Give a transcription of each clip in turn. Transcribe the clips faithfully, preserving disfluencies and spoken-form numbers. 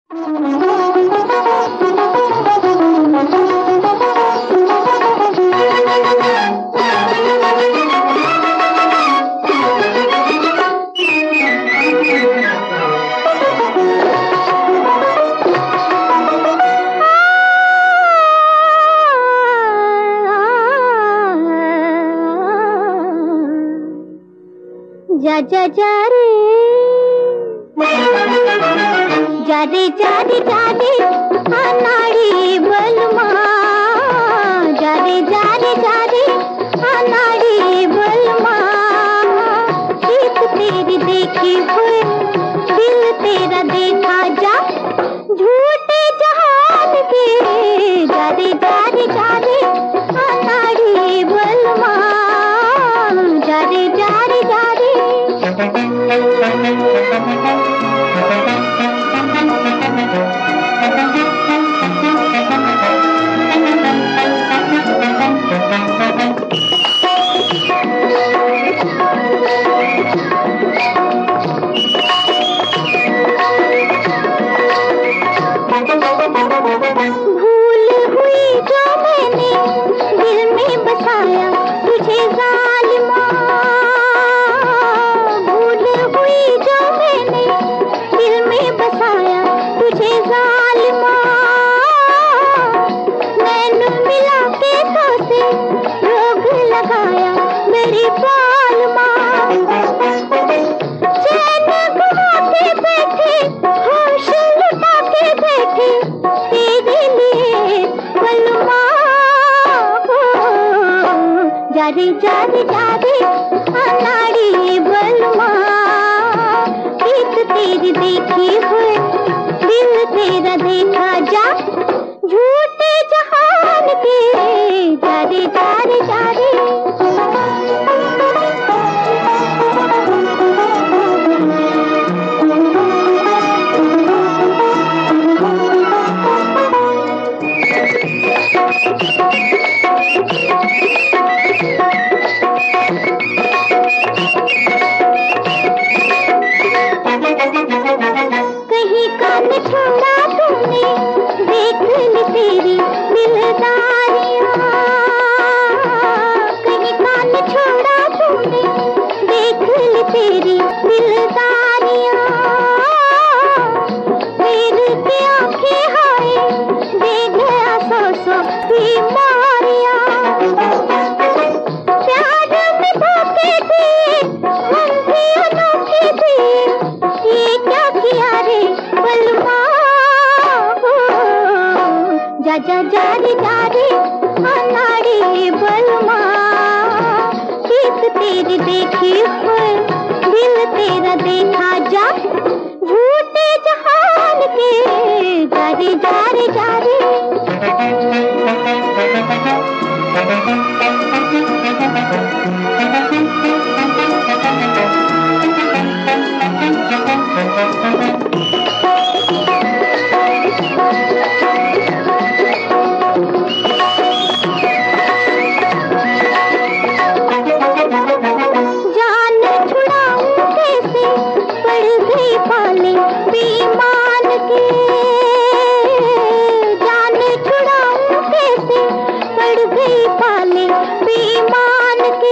जा जा जा रे जा रे जा रे जा रे अनाड़ी बलमा जा रे जा रे जा रे अनाड़ी बलमा एक तेरी देखी हुई दिल तेरा देखा जा झूठे जहान के जा रे जा रे जा रे अनाड़ी बलमा जा रे जा रे जा रे भूल हुई जो मैंने दिल में बसाया तुझे जालिमा, भूल हुई जो मैंने दिल में बसाया तुझे जालिमा, मैंने मिला के तो से रोग लगाया मेरी बालमा, चैन गवा के बैठे होश लुटा के बैठे तेरे लिए बलमा, जा रे जा रे जा रे अनाड़ी बलमा, एक तेरी देखी हुई दिल तेरा देखा जा झूठे जहान के जा रे जा रे जा रे कहीं कान छोड़ा तूने देख ली तेरी दिलदारियां, कहीं कान छोड़ा तूने देख ली तेरी दिलदारियां, फिर के आंखें हाय दे गया सौ सौ बीमारियां, प्यार में धोखे दिए हम भी अनोखे दिए, ये क्या किया रे बलमा, जा जा जा रे जा रे अनाड़ी बलमा, एक तेरी देखी हुई दिल तेरा देखा जा झूठे जहान के जा रे जा रे जा रे पाले बेईमान के, जान छुड़ाऊं कैसे पड़ गई पाले बेईमान के,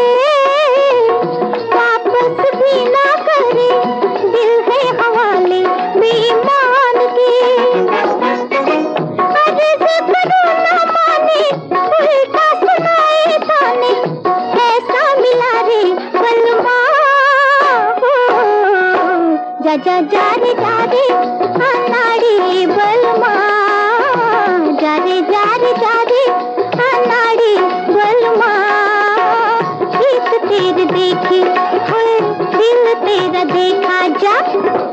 वापस भी ना करे दिल है हवाले बेईमान के, अर्ज़ करूं ना माने उल्टा सुनाए ताने, ऐसा मिला रे बलमा, जा जा जा रे जा रे अनाड़ी बलमा, जा रे जा रे जा रे अनाड़ी बलमा, एक तेरी देखी हुई दिल तेरा देखा जा